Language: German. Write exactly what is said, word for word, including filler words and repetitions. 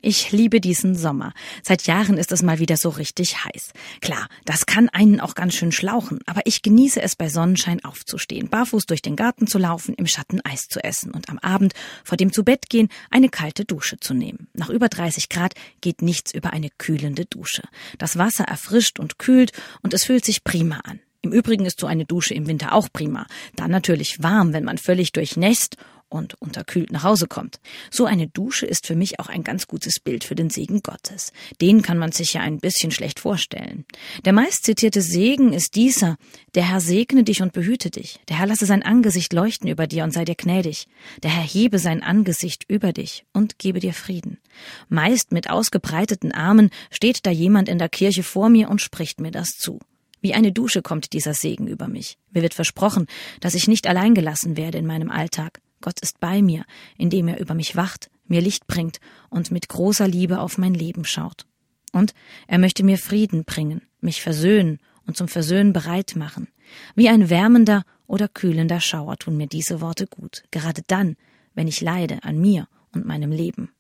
Ich liebe diesen Sommer. Seit Jahren ist es mal wieder so richtig heiß. Klar, das kann einen auch ganz schön schlauchen, aber ich genieße es, bei Sonnenschein aufzustehen, barfuß durch den Garten zu laufen, im Schatten Eis zu essen und am Abend vor dem Zubettgehen eine kalte Dusche zu nehmen. Nach über dreißig Grad geht nichts über eine kühlende Dusche. Das Wasser erfrischt und kühlt und es fühlt sich prima an. Im Übrigen ist so eine Dusche im Winter auch prima. Dann natürlich warm, wenn man völlig durchnässt und unterkühlt nach Hause kommt. So eine Dusche ist für mich auch ein ganz gutes Bild für den Segen Gottes. Den kann man sich ja ein bisschen schlecht vorstellen. Der meist zitierte Segen ist dieser: Der Herr segne dich und behüte dich. Der Herr lasse sein Angesicht leuchten über dir und sei dir gnädig. Der Herr hebe sein Angesicht über dich und gebe dir Frieden. Meist mit ausgebreiteten Armen steht da jemand in der Kirche vor mir und spricht mir das zu. Wie eine Dusche kommt dieser Segen über mich. Mir wird versprochen, dass ich nicht allein gelassen werde in meinem Alltag. Gott ist bei mir, indem er über mich wacht, mir Licht bringt und mit großer Liebe auf mein Leben schaut. Und er möchte mir Frieden bringen, mich versöhnen und zum Versöhnen bereit machen. Wie ein wärmender oder kühlender Schauer tun mir diese Worte gut, gerade dann, wenn ich leide an mir und meinem Leben.